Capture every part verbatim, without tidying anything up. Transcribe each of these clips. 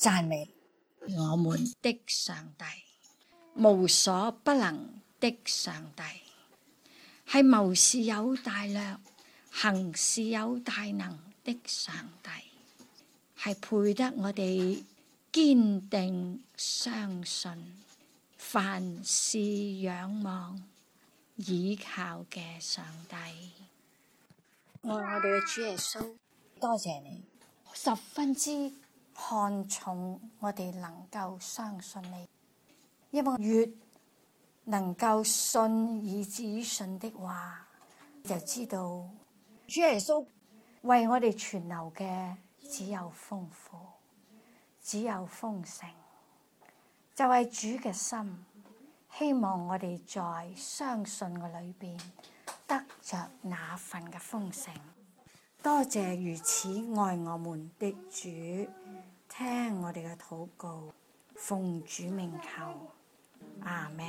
讚美我們的上帝，無所不能的上帝，係謀事有大略、行事有大能的上帝，係配得我哋堅定相信、凡事仰望倚靠嘅上帝。愛我哋嘅主耶穌，多謝你，十分之看重我哋能夠相信你，因為越能夠信以至於信的話，就知道主耶穌為我哋存留嘅只有豐富，只有豐盛，就係主嘅心，希望我哋在相信嘅裏邊得着那份嘅豐盛。多謝如此愛我們的主，聽我哋嘅禱告，奉主名求，阿們。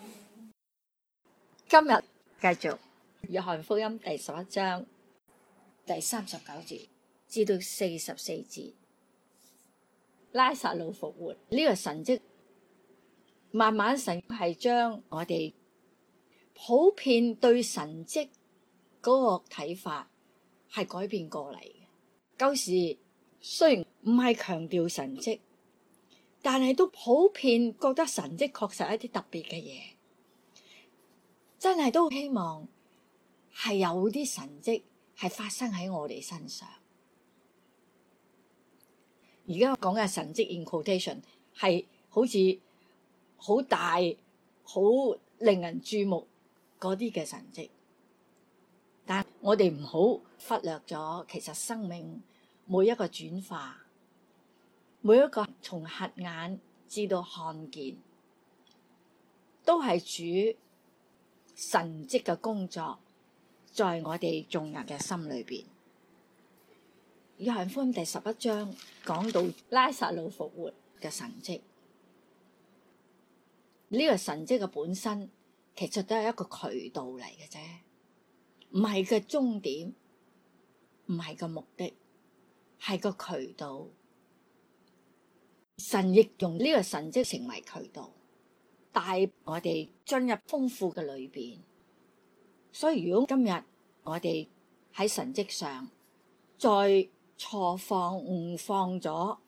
今日繼續約翰福音第十一章第三十九節至到四十四節，拉撒路復活呢個神蹟，慢慢神係將我哋普遍對神蹟嗰個睇法係改變過嚟嘅。舊時雖然唔係強調神蹟，但係都普遍覺得神蹟確實係一啲特別嘅嘢，真係都希望係有啲神蹟係發生喺我哋身上。而家我講嘅神蹟 in quotation 係好似好大、好令人注目嗰啲嘅神蹟，但我哋唔好忽略咗，其實生命每一個轉化，每一個從瞎眼至到看見，都係主神蹟嘅工作，在我哋眾人嘅心裏邊。約翰福音第十一章講到拉撒路復活嘅神蹟，呢、這個神蹟嘅本身其實都係一個渠道嚟嘅啫，唔係嘅終點，唔係個目的，係個渠道。神亦用呢個神蹟成為渠道，帶我哋進入豐富嘅裏邊。所以如果今日我哋喺神蹟上再錯放誤放咗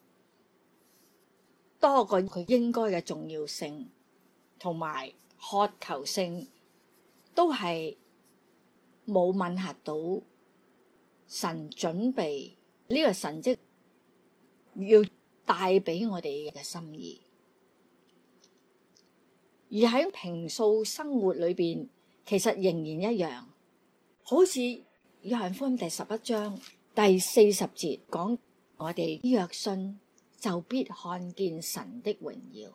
多過佢應該嘅重要性同埋渴求性，都係冇吻合到神準備呢個神蹟要帶俾我哋嘅心意。而喺平素生活裏邊，其實仍然一樣，好似約翰福音第十一章第四十節講，我哋若信就必看見神的榮耀。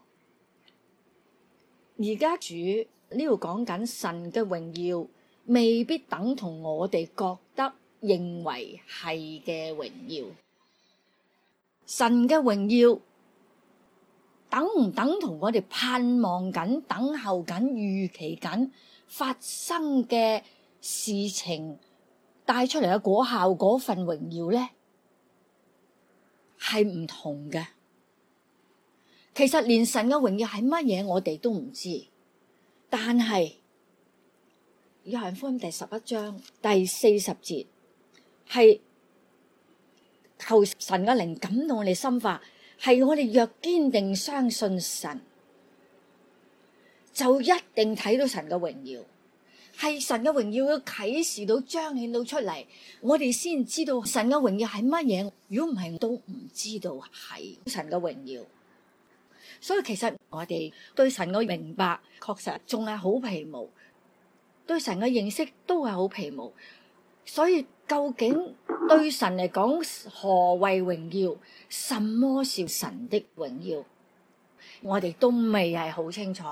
而家主呢度講緊神嘅榮耀，未必等同我哋覺得認為係嘅榮耀。神嘅榮耀等唔等同我哋盼望緊、等候緊、預期緊發生嘅事情帶出嚟嘅果效嗰份榮耀呢？係唔同嘅。其實連神嘅榮耀係乜嘢我哋都唔知，但係約翰福音第十一章第四十節係求神嘅靈感動我哋心化，係我哋若堅定相信神，就一定睇到神嘅榮耀。係神嘅榮耀要啟示到、彰顯到出嚟，我哋先知道神嘅榮耀係乜嘢。如果唔係，都唔知道係神嘅榮耀。所以其實我哋對神嘅明白確實仲係好皮毛，對神嘅認識都係好皮毛。所以究竟對神嚟講，何謂榮耀？什麼是神的榮耀？我哋都未係好清楚。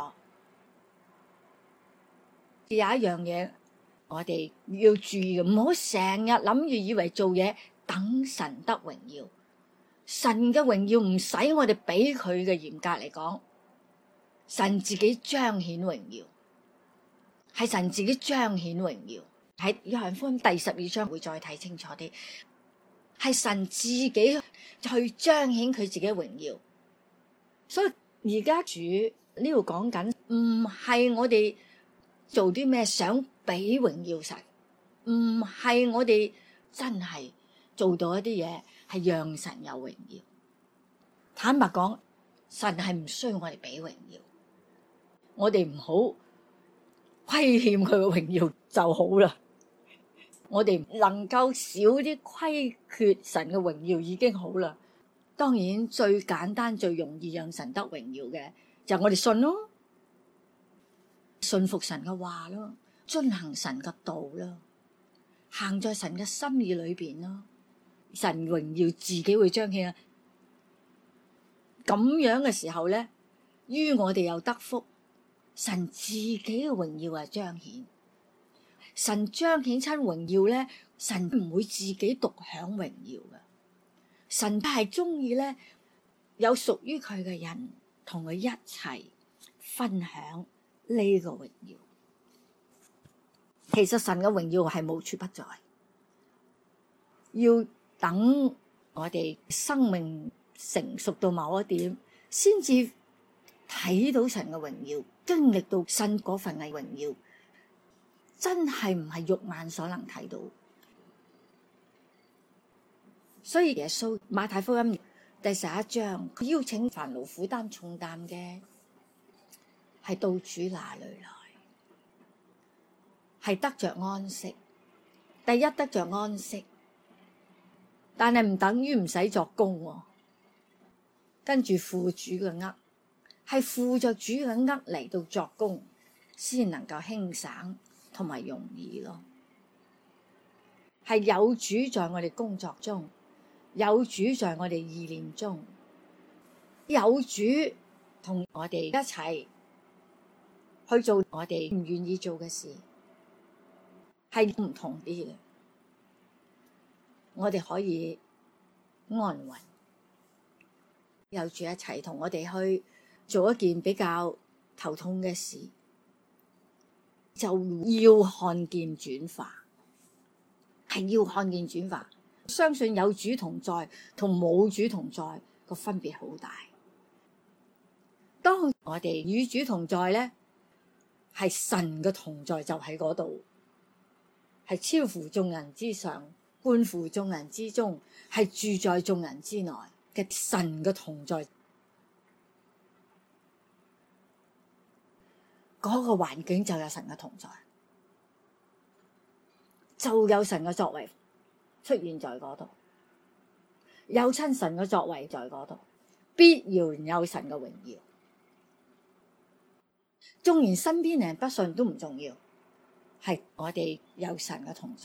有一樣嘢我哋要注意嘅，唔好成日諗住以為做嘢等神得榮耀。神嘅榮耀唔使我哋俾佢嘅，嚴格嚟講，神自己彰顯榮耀，係神自己彰顯榮耀。喺約翰福音第十二章會再睇清楚啲。 係神自己去彰顯佢自己嘅榮耀。所以而家主呢度講緊，唔係我哋做啲咩想俾榮耀神，唔係我哋真係做到一啲嘢係讓神有榮耀。坦白講，神係唔需要我哋俾榮耀，我哋唔好虧欠佢嘅榮耀就好啦。我哋能夠少啲虧缺神嘅榮耀已經好啦。當然最簡單最容易讓神得榮耀嘅就係我哋信咯，信服神嘅話咯，遵行神嘅道咯，行在神嘅心意裏邊咯，神榮耀自己會彰顯啊。咁樣嘅時候咧，於我哋又得福，神自己嘅榮耀係彰顯。神彰顯親榮耀咧，神唔會自己獨享榮耀嘅。神係中意咧，有屬於佢嘅人同佢一齊分享呢個榮耀。其實神嘅榮耀係無處不在，要等我哋生命成熟到某一點，先至睇到神嘅榮耀，經歷到神嗰份嘅榮耀，真係唔係肉眼所能睇到。所以耶穌馬太福音第十一章，佢邀請凡勞苦擔重擔嘅，係到主那裏來，係得着安息。第一得着安息，但係唔等於唔使作工喎。跟住負主嘅軛，係負着主嘅軛嚟到作工，先能夠輕省同埋容易咯。係有主在我哋工作中，有主在我哋意念中，有主同我哋一齊去做我哋唔願意做嘅事，係唔同啲嘅。我哋可以安穩，有主一齊同我哋去做一件比較頭痛嘅事，就要看見轉化，係要看見轉化。相信有主同在同冇主同在個分別好大。當我哋與主同在咧，係神嘅同在就喺嗰度，係超乎眾人之上，觀乎眾人之中，係住在眾人之內嘅神嘅同在。嗰個環境就有神嘅同在，就有神嘅作為出現在嗰度，有親神嘅作為在嗰度，必要有神嘅榮耀。縱然身邊人不信都唔重要，係我哋有神嘅同在，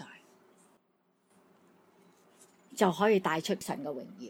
就可以帶出神嘅榮耀。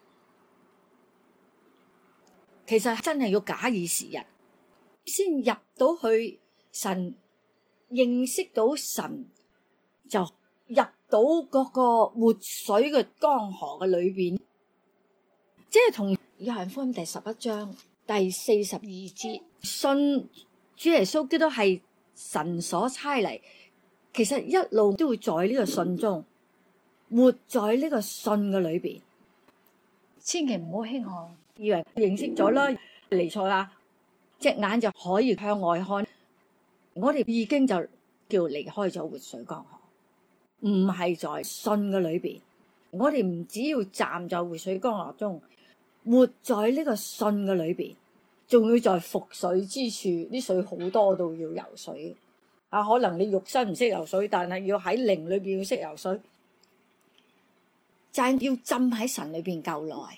其實真係要假以時日，先入到去神，認識到神，就入到嗰個活水嘅江河嘅裏邊。即係同約翰福音第十一章第四十二節，信主耶穌基督係神所差嚟，其實一路都會在呢個信中，活在呢個信嘅裏邊。千祈唔好輕看，以為認識咗啦，離錯啦，隻眼就可以向外看。我哋已經就叫離開咗活水江河，唔係在信嘅裏邊。我哋唔只要站在活水江河中，活在呢個信嘅裏邊，仲要在復水之處，啲水好多到要游水啊！可能你肉身唔識游水，但係要喺靈裏邊要識游水，就係要浸喺神裏邊夠耐。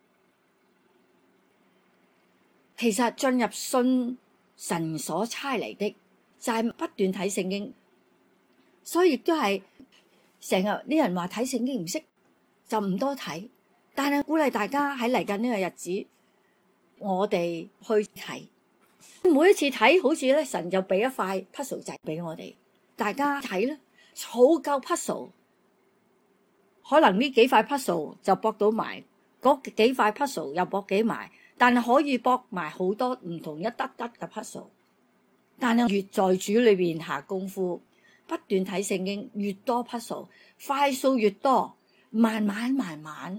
其實進入信神所差嚟的，就係不斷睇聖經。所以亦都係成日啲人話睇聖經唔識，就唔多睇。但係鼓勵大家喺嚟緊呢個日子，我哋去睇。每一次睇，好似咧神就俾一塊 puzzle 仔俾我哋，大家睇咧，儲夠 puzzle，可能呢幾塊 puzzle 就駁到埋，嗰幾塊 puzzle 又駁幾埋，但係可以駁埋好多唔同一得得嘅 puzzle。但係越在主裏邊下功夫，不斷睇聖經，越多 puzzle，塊數越多， 慢慢慢慢，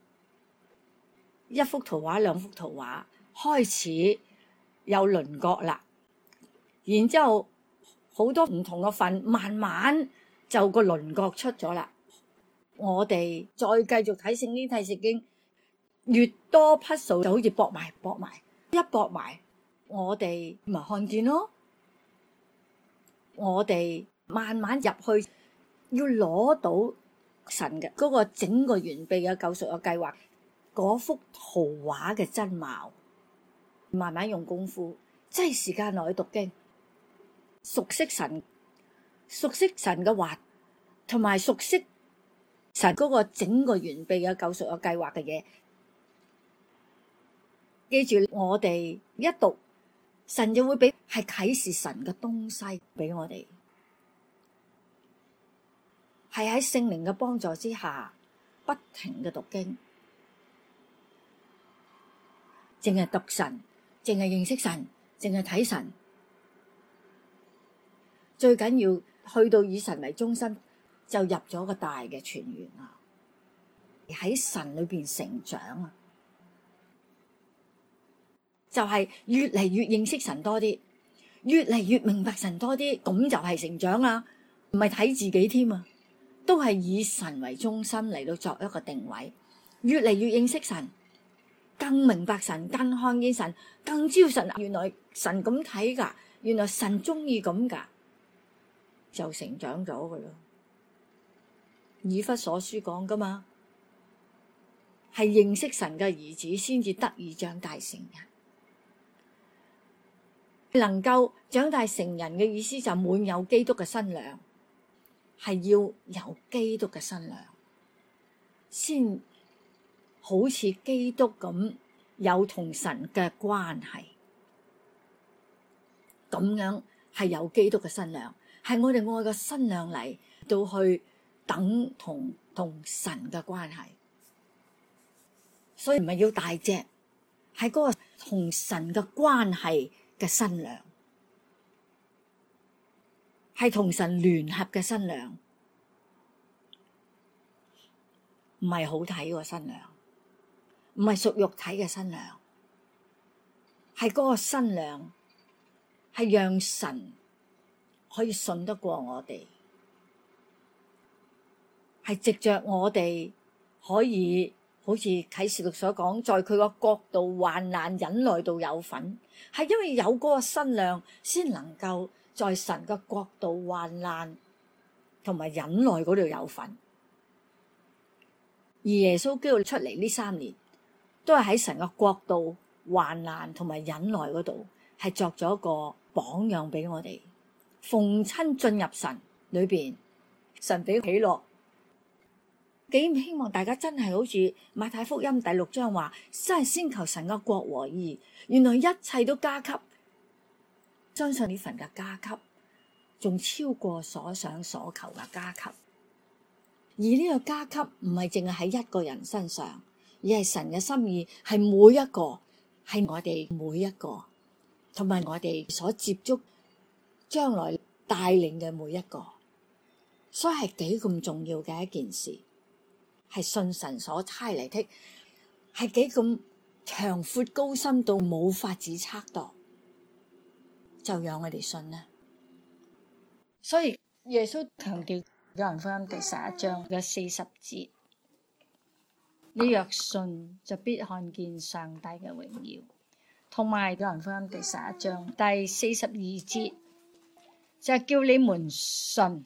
一幅圖畫兩幅圖畫開始有輪廓啦，然之後好多唔同嘅份，慢慢就個輪廓出咗啦。我哋再繼續睇聖經睇聖經，越多匹數就好似駁埋駁埋，一駁埋我哋咪看見咯。我哋慢慢入去，要攞到神嘅嗰個整個完備嘅救贖嘅計劃，嗰幅圖畫嘅真貌，慢慢用功夫，即係時間落去讀經，熟悉神，熟悉神嘅話，同埋熟悉神嗰個整個完備嘅救贖嘅計劃嘅嘢。記住，我哋一讀，神就會俾係啟示神嘅東西俾我哋，係喺聖靈嘅幫助之下，不停嘅讀經，淨係讀神，淨係認識神，淨係睇神。最緊要去到以神為中心，就入咗個大嘅泉源啦，喺神裏邊成長啊！就係越嚟越認識神多啲，越嚟越明白神多啲，咁就係成長啦，唔係睇自己添啊，都係以神為中心嚟到作一個定位，越嚟越認識神，更明白神，更看見神，更知道神，原來神咁睇噶，原來神中意咁噶，就成長咗噶啦。以弗所書講噶嘛，係認識神嘅兒子先至得以長大成人。能夠長大成人嘅意思就滿有基督嘅身量，係要有基督嘅身量，先好似基督咁有同神嘅關係，咁樣係有基督嘅身量，係我哋愛嘅身量嚟到去等同同神嘅關係。所以唔係要大隻，係嗰個同神嘅關係嘅身量，係同神聯合嘅身量，唔係好睇個身量，唔係屬肉體嘅身量，係嗰個身量，係讓神可以信得過我哋，係藉着我哋可以好似啟示錄所講，在佢個國度患難忍耐度有份，係因為有嗰個身量，先能夠在神嘅國度患難同埋忍耐嗰度有份。而耶穌基督出嚟呢三年，都係喺神嘅國度患難同埋忍耐嗰度，係作咗一個榜樣俾我哋。逢親進入神裏邊，神俾喜樂。幾希望大家真係好似馬太福音第六章話，真係先求神嘅國和義，原來一切都加給，相信呢份嘅加給，仲超過所想所求嘅加給。而呢個加給唔係淨係喺一個人身上，而係神嘅心意係每一個，係我哋每一個，同埋我哋所接觸將來帶領嘅每一個，所以係幾咁重要嘅一件事。係信神所差嚟的，係幾咁長闊高深到冇法子測度，就讓我哋信啦。所以耶穌強調約翰福音第十一章嘅四十節，你若信就必看見上帝嘅榮耀。同埋約翰福音第十一章第四十二節就係叫你們信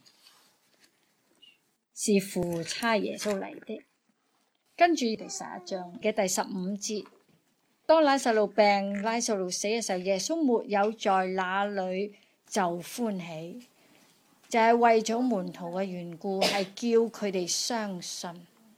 是父差耶穌嚟的。跟住第十一章嘅第十五節，當拉撒路病、拉撒路死嘅時候，耶穌沒有在那裏就歡喜，就係、是、為咗門徒嘅緣故，係叫佢哋相信。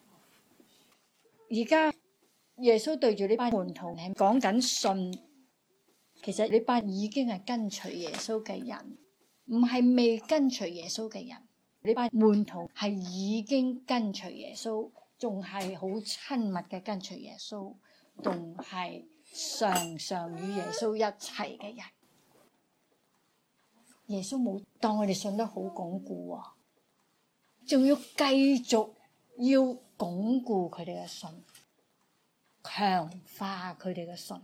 而家耶穌對住呢班門徒係講緊信，其實呢班已經係跟隨耶穌嘅人，唔係未跟隨耶穌嘅人。呢班門徒係已經跟隨耶穌，仲係好親密嘅跟隨耶穌，仲係常常與耶穌一齊嘅人。耶穌冇當我哋信得好鞏固啊，仲要繼續要鞏固佢哋嘅信，強化佢哋嘅信。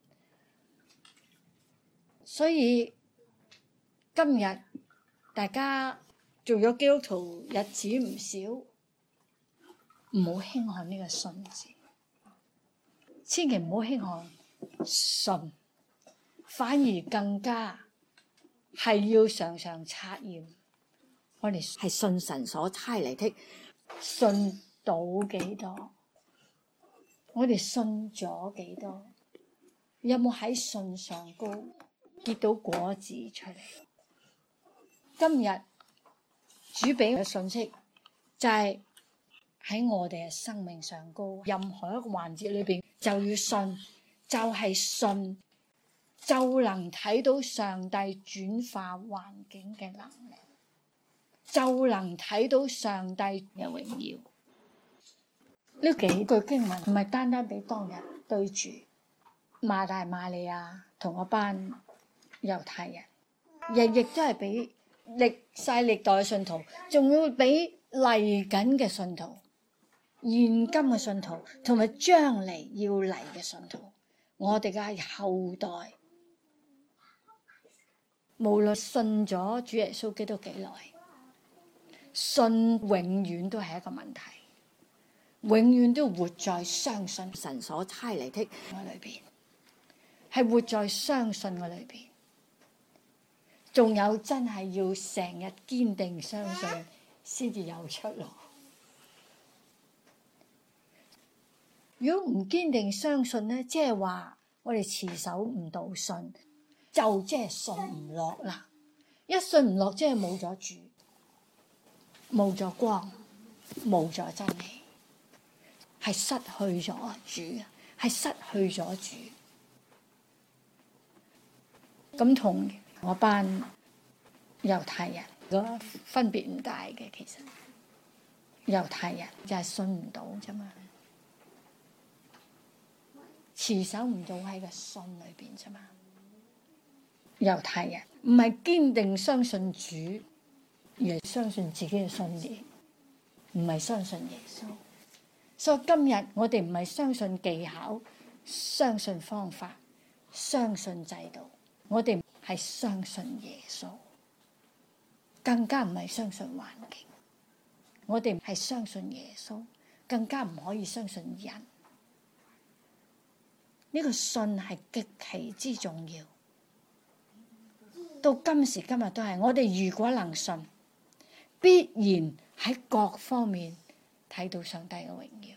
所以今日大家做咗基督徒日子唔少，唔好輕看呢個信字，千祈唔好輕看信，反而更加係要常常測驗，我哋係信神所差嚟的，信到幾多？我哋信咗幾多？有冇喺信上高結到果子出嚟？今日主俾嘅信息就係喺我哋嘅生命上高，任何一個環節裏邊就要信，就係信，就能睇到上帝轉化環境嘅能力，就能睇到上帝嘅榮耀。呢幾句經文唔係單單俾當日對住馬大馬利亞同嗰班猶太人，亦亦都係俾歷世歷代嘅信徒，仲要俾嚟緊嘅信徒、現今嘅信徒，同埋將嚟要嚟嘅信徒。我哋嘅後代，無論信咗主耶穌基督幾耐，信永遠都係一個問題，永遠都活在相信神所差嚟的我裏邊，係活在相信我裏邊。仲有真係要成日堅定相信，先至有出路。如果唔堅定相信咧，即係話我哋持守唔到信，就即係信唔落啦。一信唔落，即係冇咗主，冇咗光，冇咗真理，係失去咗主，係失去咗主。咁同我班猶太人個分別唔大嘅，其實猶太人就係信唔到啫嘛，持守唔到喺個信裏邊啫嘛。猶太人唔係堅定相信主，而係相信自己嘅信念，唔係相信耶穌。所以今日我哋唔係相信技巧，相信方法，相信制度，我哋係相信耶穌，更加唔係相信環境。我哋係相信耶穌，更加唔可以相信人。呢個信係極其之重要，到今時今日都係。我哋如果能信，必然喺各方面睇到上帝嘅榮耀，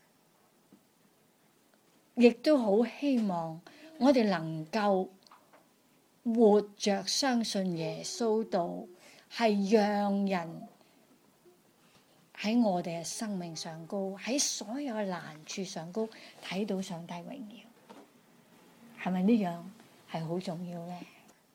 亦都好希望我哋能夠活着相信耶穌道，係讓人喺我哋嘅生命上高，喺所有嘅難處上高睇到上帝榮耀。係咪呢樣係好重要咧？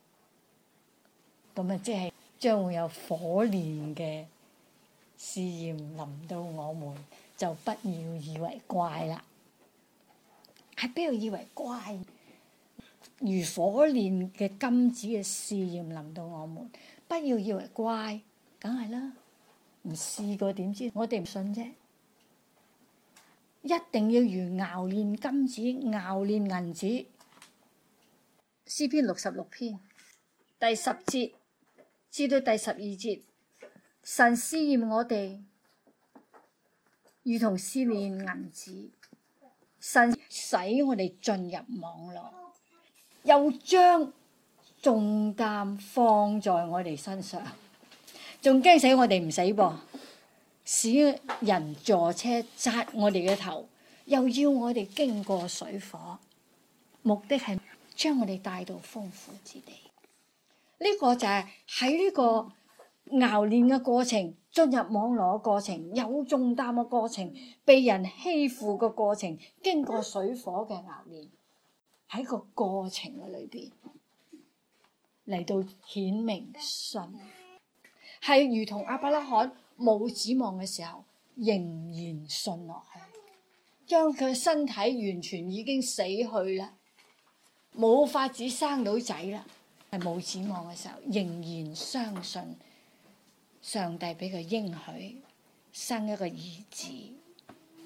咁啊，即係將會有火煉嘅試驗臨到我們，就不要以為怪啦。喺邊度以為怪？如火煉嘅金子嘅試驗臨到我們，不要以為怪，梗係啦。唔試過點知？我哋唔信啫。一定要如熬煉金子、熬煉銀子。詩篇六十六篇第十節至到第十二節，神試驗我哋，如同試煉銀子。神使我哋進入網絡，又將重擔放在我哋身上，仲驚死我哋唔死噃，使人坐車砸我哋嘅頭，又要我哋經過水火，目的係將我哋帶到豐富之地。呢、這個就係喺呢個熬煉嘅過程，進入網絡嘅過程，有重擔嘅過程，被人欺負嘅過程，經過水火嘅熬煉，喺個過程嘅裏邊嚟到顯明信，係如同亞伯拉罕冇指望嘅時候，仍然信落去，將佢身體完全已經死去啦，冇法子生到仔啦，係冇指望嘅時候，仍然相信上帝俾佢應許生一個兒子，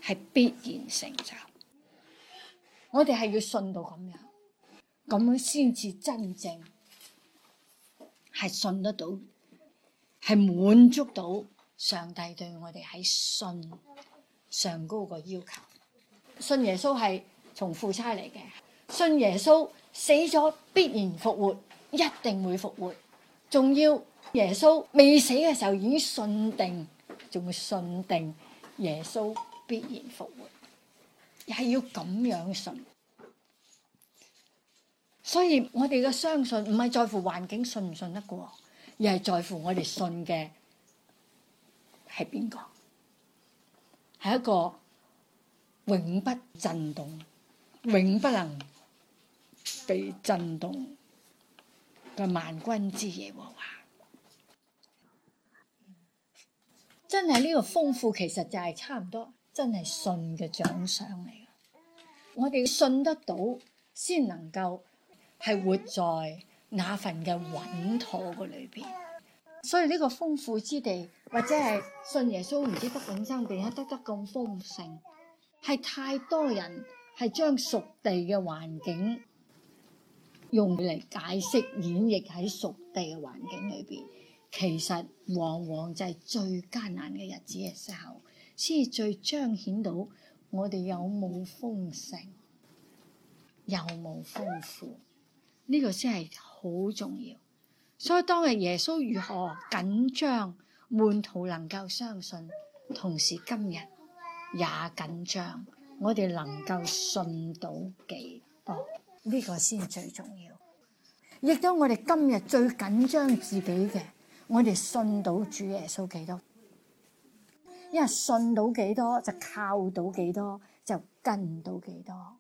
係必然成就。我哋係要信到咁樣，咁樣先至真正係信得到，係滿足到上帝對我哋喺信上高個要求。信耶穌係從父差嚟嘅，信耶穌死咗必然復活，一定會復活。仲要耶穌未死嘅時候已經信定，仲會信定耶穌必然復活，係要咁樣信。所以我哋嘅相信唔係在乎環境信唔信得過，而係在乎我哋信嘅係邊個，係一個永不震動、永不能被震動嘅萬軍之耶和華。真係呢個豐富，其實就係差唔多真係信嘅獎賞嚟嘅。我哋信得到，先能夠係活在那份嘅穩妥嘅裏邊。所以呢個豐富之地，或者係信耶穌唔知得永生定係得得咁豐盛，係太多人係將屬地嘅環境用嚟解釋演繹喺屬地嘅環境裏邊，其實往往就係最艱難嘅日子嘅時候，先至最彰顯到我哋有冇豐盛，有冇豐富，呢個先係好重要。所以當日耶穌如何緊張，門徒能夠相信，同時今日也緊張，我哋能夠信到幾多，呢個先最重要。亦都我哋今日最緊張自己嘅，我哋信到主耶穌幾多，因為信到幾多就靠到幾多，就跟到幾多。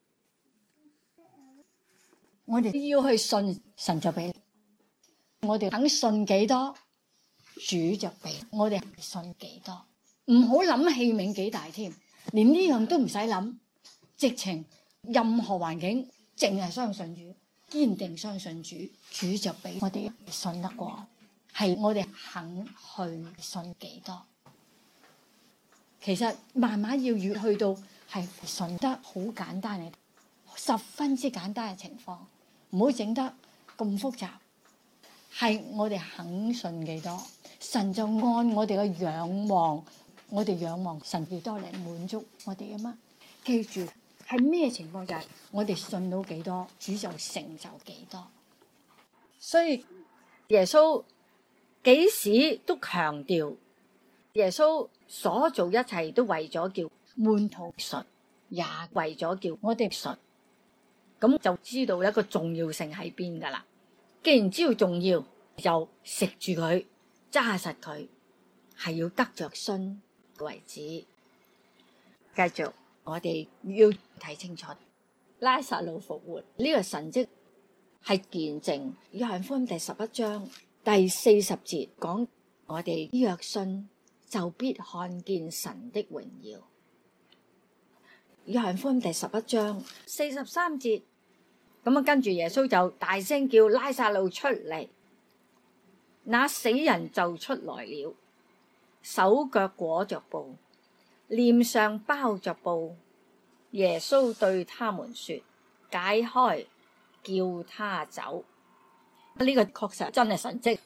我哋要去信，神就俾。我哋肯信幾多，主就俾。我哋信幾多，唔好諗器皿幾大添，連呢樣都唔使諗，直情任何環境，淨係相信主，堅定相信主，主就俾我哋信得過。係我哋肯去信幾多。其實慢慢要越去到係信得好簡單嘅，十分之簡單嘅情況，唔好整得咁複雜。係我哋肯信幾多，神就按我哋嘅仰望，我哋仰望神幾多嚟滿足我哋啊嘛。記住係咩情況就係我哋信到幾多，主就成就幾多。所以耶穌幾時都強調，耶穌所做一切都為咗叫門徒信，也為咗叫我哋信。咁就知道一個重要性喺邊噶啦。既然知道重要，就食住佢，揸實佢，係要得着信為止。繼續，我哋要睇清楚拉撒路復活呢個神蹟係見證。約翰福音第十一章第四十節講，我哋若信，就必看見神的榮耀。約翰福音第十一章四十三節。咁啊，跟住耶穌就大聲叫拉撒路出嚟，那死人就出來了，手腳裹着布，臉上包着布。耶穌對他們說：解開，叫他走。呢個確實真係神蹟。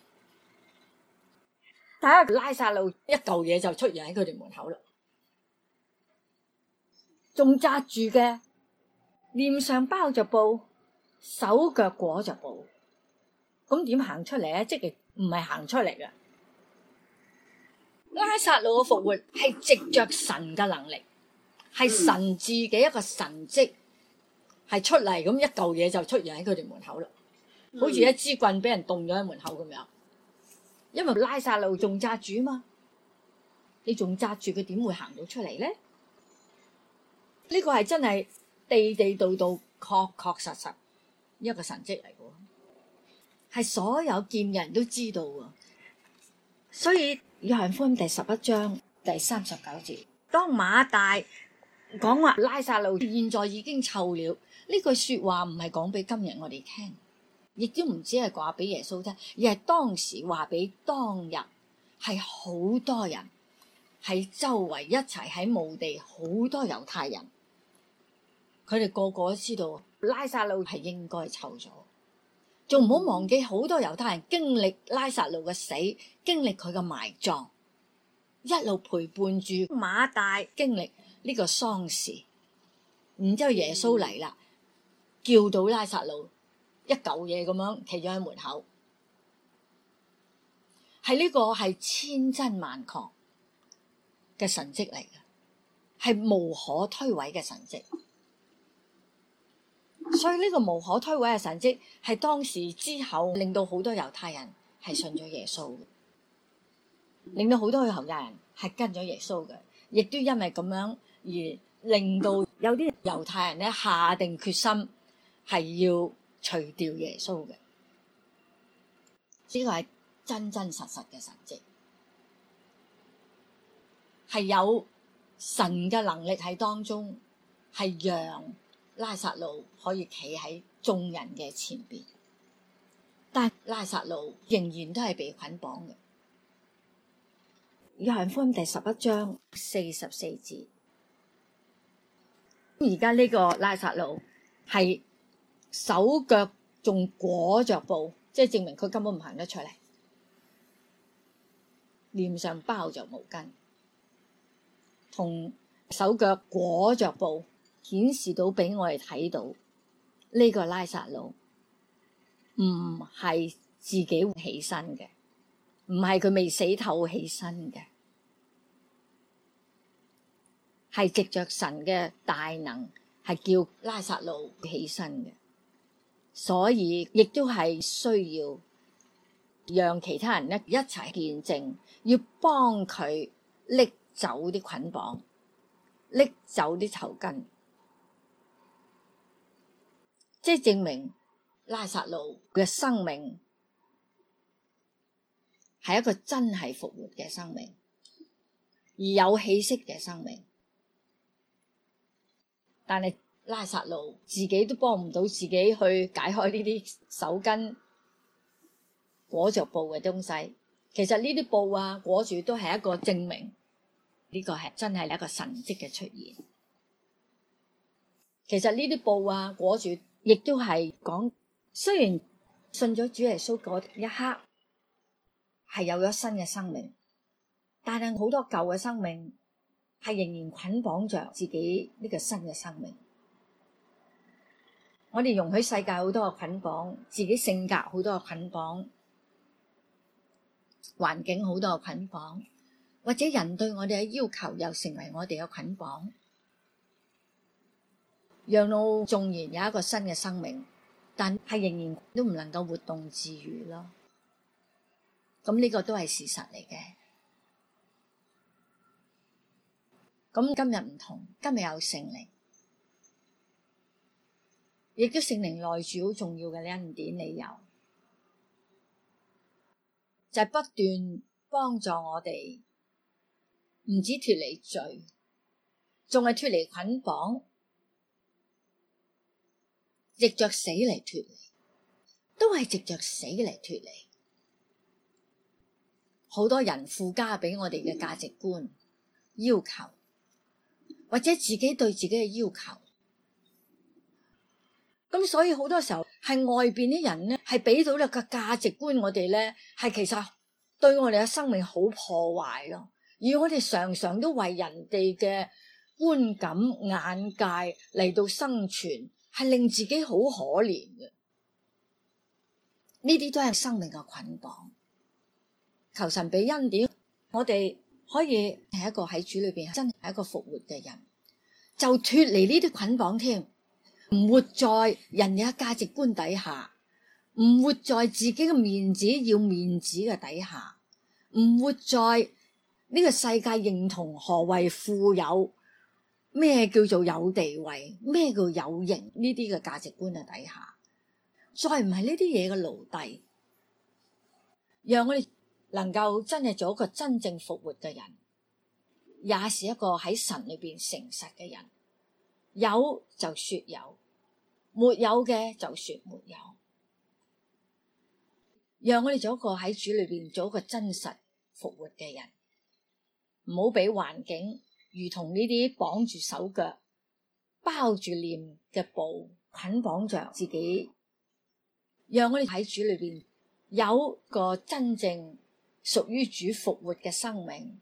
睇下拉撒路一嚿嘢就出現喺佢哋門口啦，仲紮住嘅，臉上包着布，手腳裹着布，咁點行出嚟咧？即係唔係行出嚟嘅。拉撒路嘅復活係藉着神嘅能力，係神自己一個神蹟，係出嚟咁一嚿嘢就出現喺佢哋門口啦，好似一支棍俾人凍咗喺門口咁樣。因為拉撒路仲紮住嘛，你仲紮住佢點會行到出嚟咧？呢個係真係地地道道、確確實實一個神蹟嚟嘅，係所有見嘅人都知道啊。所以約翰福音第十一章第三十九節，當馬大講話拉撒路現在已經臭了，呢句說話唔係講俾今日我哋聽，亦都唔止係話俾耶穌聽，而係當時話俾當日係好多人喺周圍一齊喺墓地，好多猶太人，佢哋個個都知道拉撒路係應該臭咗。仲唔好忘記，好多猶太人經歷拉撒路嘅死，經歷佢嘅埋葬，一路陪伴住馬大經歷呢個喪事。然之後耶穌嚟啦，叫到拉撒路一嚿嘢咁樣企咗喺門口，係呢個係千真萬確嘅神蹟嚟嘅，係無可推諉嘅神蹟。所以呢個無可推諉嘅神蹟係當時之後令到好多猶太人係信咗耶穌嘅，令到好多猶太人係跟咗耶穌嘅，亦都因為咁樣而令到有啲猶太人咧下定決心係要除掉耶穌嘅。呢個係真真實實嘅神蹟，係有神嘅能力喺當中，係讓拉撒路可以企喺眾人嘅前邊，但拉撒路仍然都係被捆綁嘅。約翰福音第十一章四十四節，而家呢個拉撒路係手腳仲裹着布，即係證明佢根本唔行得出嚟，臉上包着毛巾，同手腳裹着布，顯示到俾我哋睇到呢個拉撒路唔係自己起身嘅，唔係佢未死透起身嘅，係藉着神嘅大能，係叫拉撒路起身嘅。所以亦都係需要讓其他人咧一齊見證，要幫佢拎走啲捆綁，拎走啲頭巾，即係證明拉撒路嘅生命係一個真係復活嘅生命，而有氣息嘅生命。但係拉撒路自己都幫唔到自己去解開呢啲手巾裹着布嘅東西。其實呢啲布啊裹住都係一個證明，呢個係真係一個神蹟嘅出現。其實呢啲布啊裹住，亦都係講，雖然信咗主耶穌嗰一刻係有咗新嘅生命，但係好多舊嘅生命係仍然捆綁着自己呢個新嘅生命。我哋容許世界好多嘅捆綁，自己性格好多嘅捆綁，環境好多嘅捆綁，或者人對我哋嘅要求又成為我哋嘅捆綁，讓到縱然有一個新嘅生命，但係仍然都唔能夠活動自如咯。咁呢個都係事實嚟嘅。咁今日唔同，今日有聖靈，亦都聖靈內住好重要嘅恩典理由，就係、是、不斷幫助我哋，唔止脫離罪，仲係脫離捆綁，藉着死嚟脫離，都係藉着死嚟脫離。好多人附加俾我哋嘅價值觀、要求，或者自己對自己嘅要求，咁所以好多時候係外邊啲人咧，係俾到呢個價值觀我哋咧，係其實對我哋嘅生命好破壞咯。而我哋常常都為人哋嘅觀感、眼界嚟到生存，係令自己好可憐嘅。呢啲都係生命嘅捆綁。求神俾恩典，我哋可以係一個喺主裏邊真係一個復活嘅人，就脫離呢啲捆綁添，唔活在人哋嘅價值觀底下，唔活在自己嘅面子要面子嘅底下，唔活在呢個世界認同何謂富有，咩叫做有地位，咩叫有型呢啲嘅價值觀嘅底下，再唔係呢啲嘢嘅奴隸，讓我哋能夠真係做一個真正復活嘅人，也是一個喺神裏邊誠實嘅人。有就說有，沒有嘅就說沒有。讓我哋做一個喺主裏邊做一個真實復活嘅人。 唔好俾環境如同呢啲綁住手腳、包住臉嘅布捆綁着自己，讓我哋喺主裏邊有個真正屬於主復活嘅生命，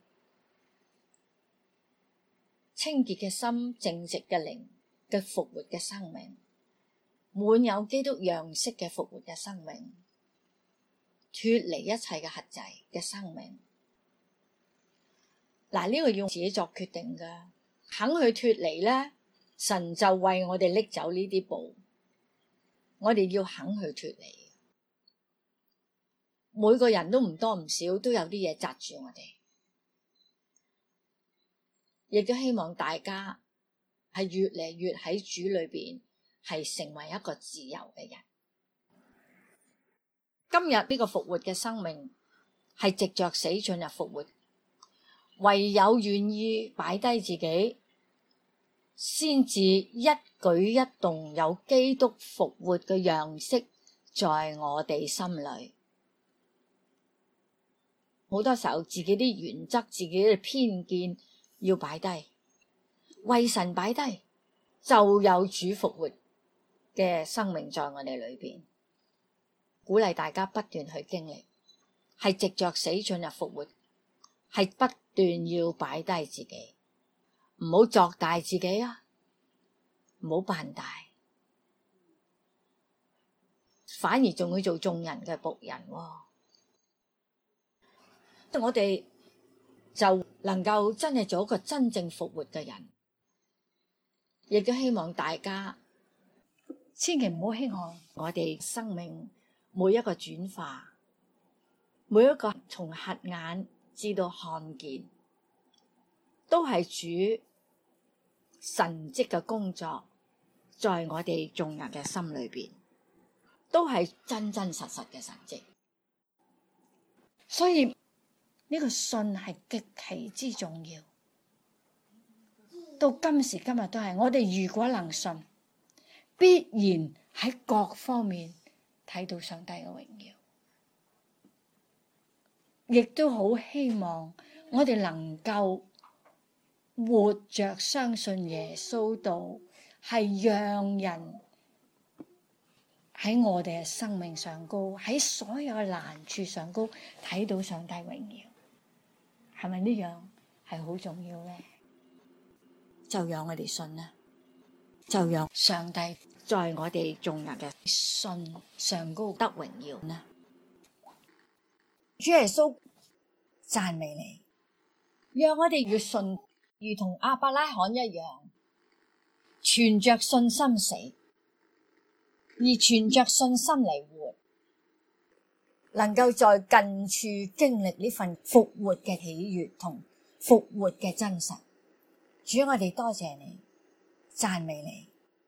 清潔嘅心、正直嘅靈嘅復活嘅生命，滿有基督樣式嘅復活嘅生命，脫離一切嘅轄制嘅生命。嗱，呢個要自己作決定噶，肯去脫離咧，神就為我哋拎走呢啲布。我哋要肯去脫離，每個人都唔多唔少都有啲嘢紮住我哋，亦都希望大家係越嚟越喺主裏邊係成為一個自由嘅人。今日呢個復活嘅生命係藉着死進入復活，唯有願意擺低自己，先至一舉一動有基督復活嘅樣式在我哋心裏。好多時候自己啲原則、自己嘅偏見要擺低，為神擺低，就有主復活嘅生命在我哋裏邊。鼓勵大家不斷去經歷，係藉着死進入復活，係不斷要擺低自己，唔好作大自己啊，唔好扮大，反而仲會做眾人嘅僕人喎。我哋就能夠真係做一個真正復活嘅人，亦都希望大家千祈唔好輕看我哋生命每一個轉化，每一個從瞎眼至到看見，都係主神蹟嘅工作，在我哋眾人嘅心裏邊，都係真真實實嘅神蹟。所以呢個信係極其之重要，到今時今日都係。我哋如果能信，必然喺各方面睇到上帝嘅榮耀，亦都好希望我哋能夠活着相信耶穌道，係讓人喺我哋嘅生命上高，喺所有嘅難處上高睇到上帝榮耀。係咪呢樣係好重要咧？就讓我哋信啦，就讓上帝在我哋眾人嘅信上高得榮耀啦。主耶穌讚美你，讓我哋越信，如同亞伯拉罕一樣，存着信心死，而存着信心嚟活，能夠在近處經歷呢份復活嘅喜悅同復活嘅真實。主，我哋多謝你，讚美你。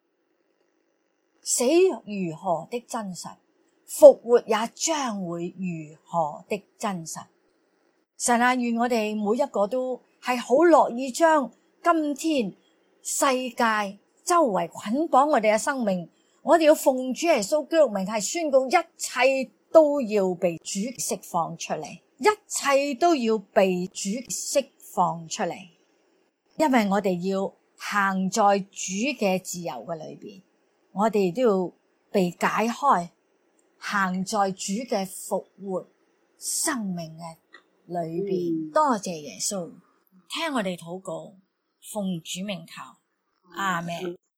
死如何的真實，復活也將會如何的真實。神啊，願我哋每一個都係好樂意將今天世界周圍捆綁我哋嘅生命，我哋要奉主耶穌基督名係宣告，一切都要被主釋放出嚟，一切都要被主釋放出嚟，因為我哋要行在主嘅自由嘅裏邊，我哋都要被解開，行在主嘅復活生命嘅裏邊。多謝耶穌，聽我哋禱告，奉主名求，阿們。